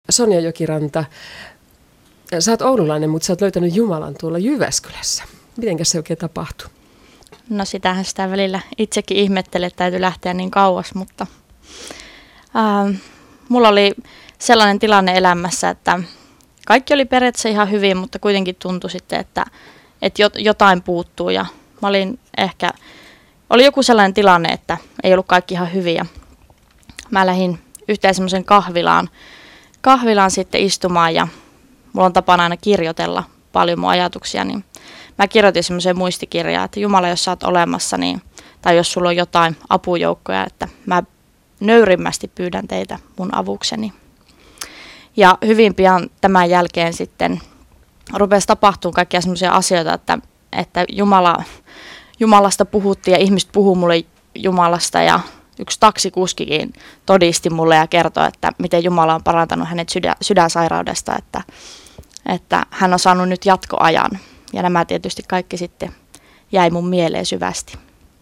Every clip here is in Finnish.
Sonja Jokiranta, sä oot oululainen, mutta sä oot löytänyt Jumalan tuolla Jyväskylässä. Mitenkäs se oikein tapahtuu? No sitähän sitä välillä itsekin ihmettelee, että täytyy lähteä niin kauas, mutta mulla oli sellainen tilanne elämässä, että kaikki oli periaatteessa ihan hyvin, mutta kuitenkin tuntui sitten, että jotain puuttuu ja mä oli joku sellainen tilanne, että ei ollut kaikki ihan hyviä. Mä lähdin yhteen semmoisen kahvilaan sitten istumaan ja mulla on tapana aina kirjoitella paljon mun ajatuksia, niin mä kirjoitin semmoiseen muistikirjaan, että Jumala, jos sä oot olemassa, niin, tai jos sulla on jotain apujoukkoja, että mä nöyrimmästi pyydän teitä mun avukseni. Ja hyvin pian tämän jälkeen sitten rupesi tapahtumaan kaikkia semmoisia asioita, että Jumalasta puhuttiin ja ihmiset puhuu mulle Jumalasta ja yksi taksikuskikin todisti mulle ja kertoi, että miten Jumala on parantanut hänet sydänsairaudesta, että hän on saanut nyt jatkoajan. Ja nämä tietysti kaikki sitten jäi mun mieleen syvästi.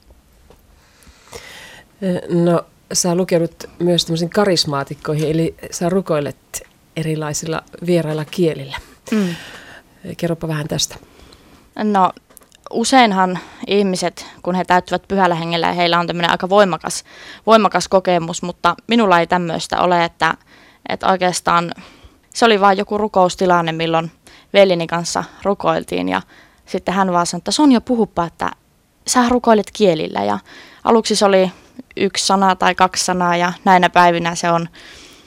No, sä lukenut myös tämmöisiin karismaatikkoihin, eli sä rukoilet erilaisilla vierailla kielillä. Kerropa vähän tästä. No, useinhan ihmiset, kun he täyttyvät pyhällä hengellä, heillä on tämmöinen aika voimakas kokemus, mutta minulla ei tämmöistä ole, että oikeastaan se oli vain joku rukoustilanne, milloin veljeni kanssa rukoiltiin ja sitten hän vaan sanoi, että Sonja, puhupa, että sä rukoilet kielillä ja aluksi se oli 1 sana tai 2 sanaa ja näinä päivinä se on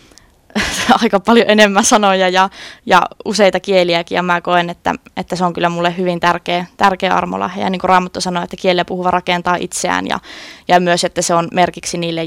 aika paljon enemmän sanoja ja useita kieliäkin ja mä koen, että se on kyllä mulle hyvin tärkeä armolahja. Ja niin kuin Raamattu sanoo, että kielellä puhuva rakentaa itseään ja myös, että se on merkiksi niille,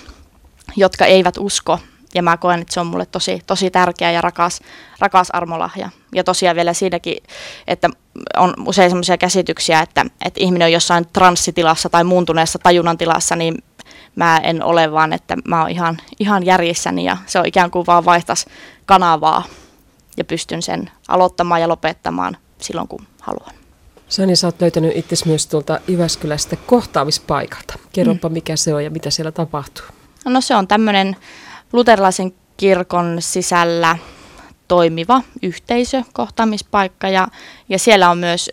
jotka eivät usko. Ja mä koen, että se on mulle tosi tärkeä ja rakas armolahja. Ja tosiaan vielä siinäkin, että on usein sellaisia käsityksiä, että ihminen on jossain transsitilassa tai muuntuneessa tajunnan tilassa, niin mä en ole, vaan että mä oon ihan järjissäni ja se on ikään kuin vaan vaihtaisi kanavaa ja pystyn sen aloittamaan ja lopettamaan silloin, kun haluan. Sonja, sä oot löytänyt itsesi myös tuolta Jyväskylästä kohtaamispaikalta. Kerropa, mikä se on ja mitä siellä tapahtuu. No se on tämmöinen luterilaisen kirkon sisällä toimiva yhteisö, kohtaamispaikka ja siellä on myös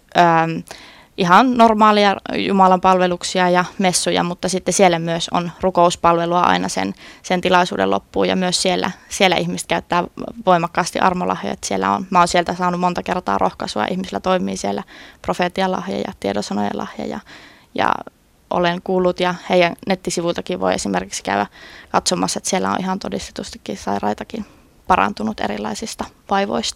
ihan normaalia Jumalan palveluksia ja messuja, mutta sitten siellä myös on rukouspalvelua aina sen tilaisuuden loppuun ja myös siellä ihmiset käyttää voimakkaasti armolahjoja. Mä oon sieltä saanut monta kertaa rohkaisua, ihmisillä toimii siellä profeetian lahja ja tiedosanojen lahja ja olen kuullut ja heidän nettisivuiltakin voi esimerkiksi käydä katsomassa, että siellä on ihan todistetustikin sairaitakin parantunut erilaisista vaivoista.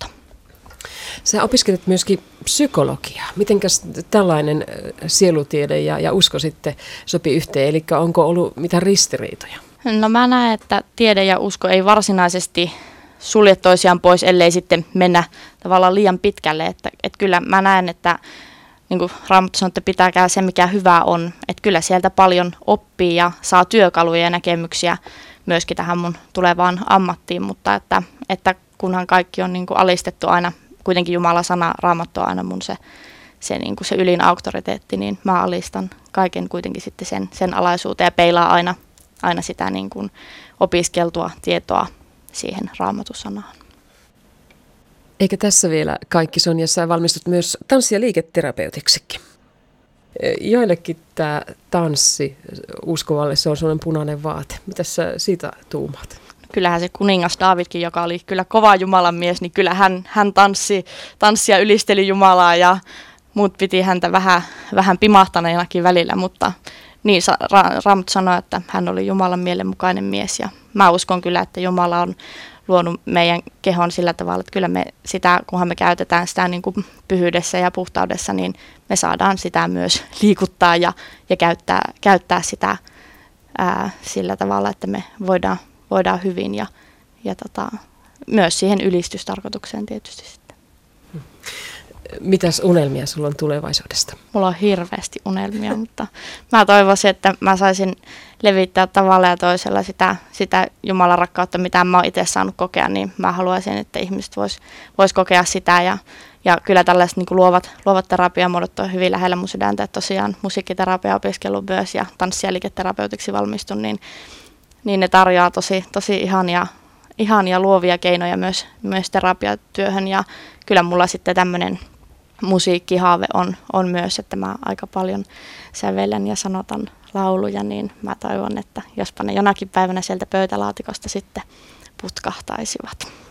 Sä opiskelet myöskin psykologiaa. Mitenkäs tällainen sielutiede ja usko sitten sopii yhteen? Eli onko ollut mitään ristiriitoja? No mä näen, että tiede ja usko ei varsinaisesti sulje toisiaan pois, ellei sitten mennä tavallaan liian pitkälle. Että kyllä mä näen, että niin kuin Raamattu sanoo, että pitäkää se, mikä hyvää on. Että kyllä sieltä paljon oppii ja saa työkaluja ja näkemyksiä myöskin tähän mun tulevaan ammattiin, mutta että kunhan kaikki on niin kuin alistettu aina, kuitenkin Jumalan sana, Raamattu on aina mun niin kuin se ylin auktoriteetti, niin mä alistan kaiken kuitenkin sitten sen alaisuuteen ja peilaa aina sitä niin kuin opiskeltua tietoa siihen Raamatusanaan. Eikä tässä vielä kaikki, Sonja, sä valmistut myös tanssi- ja liiketerapeutiksikin. Joillekin tämä tanssi uskovalle, se on sellainen punainen vaate. Mitä sä siitä tuumaat? Kyllähän se kuningas Daavidkin, joka oli kyllä kova Jumalan mies, niin kyllä hän tanssi ja ylisteli Jumalaa ja muut piti häntä vähän pimahtaneenakin välillä, mutta niin Raamattu sanoi, että hän oli Jumalan mielenmukainen mies ja mä uskon kyllä, että Jumala on luonut meidän kehon sillä tavalla, että kyllä me sitä, kunhan me käytetään sitä niin kuin pyhyydessä ja puhtaudessa, niin me saadaan sitä myös liikuttaa ja käyttää sitä sillä tavalla, että me voidaan hyvin ja myös siihen ylistystarkoitukseen tietysti sitten. Mitäs unelmia sulla on tulevaisuudesta? Mulla on hirveästi unelmia, mutta mä toivoisin, että mä saisin levittää tavalla ja toisella sitä Jumalan rakkautta, mitä mä oon itse saanut kokea, niin mä haluaisin, että ihmiset vois kokea sitä ja kyllä tällaiset niin kuin luovat terapiamuodot on hyvin lähellä mun sydäntä, että tosiaan musiikkiterapia opiskellut myös ja tanssi- ja liiketerapeutiksi valmistun, niin ne tarjoaa tosi ihania ihania luovia keinoja myös terapiatyöhön ja kyllä mulla sitten tämmöinen musiikkihaave on myös, että mä aika paljon sävellen ja sanotan lauluja, niin mä toivon, että jospa ne jonakin päivänä sieltä pöytälaatikosta sitten putkahtaisivat.